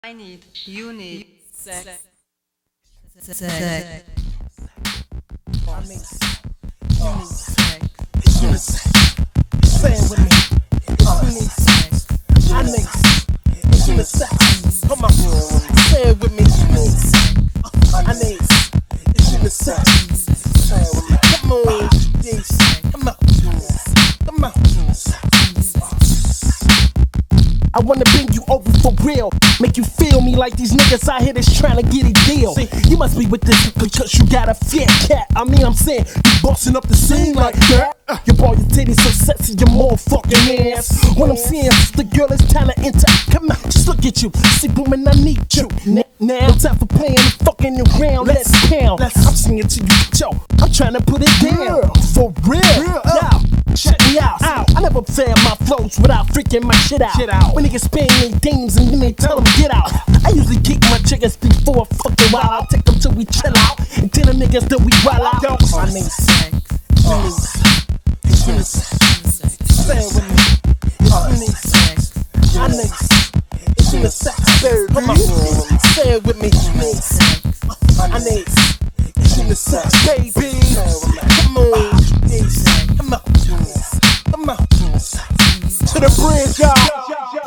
I need, you need sex. Sex. I mean, You need sex. it's unisex. Say it with me. It's unisex. I need it's unisex. Come on, say it with me. I need it's unisex. Say it with me. Come on, yes. Come on, come on. I wanna bring you over for real. Make you feel me like these niggas out here that's trying to get a deal. See, you must be with this because you got a fat cat. I mean, I'm saying, you bossing up the scene like that. Your boy, your titties so sexy, your motherfucking ass. What I'm saying, the girl is kinda into. Come on, just look at you. See, woman, I need you. Now, no time for playing and fucking around. Let's pound. I'm singing to you, yo. I'm trying to put it down. For real. Now, check me out. I never fail my flows without freaking my shit out. When niggas spin their dames and then they tell them get out. I usually kick my chickens before I fucking wild out. Take them till we chill out. And tell them niggas that we wild out. I need sex. It's unisex. Say it with me. It's unisex. I need it's unisex. Come on. Say it with me. I need it's unisex. Baby. Come on. Come on. Come on. To the bridge, y'all.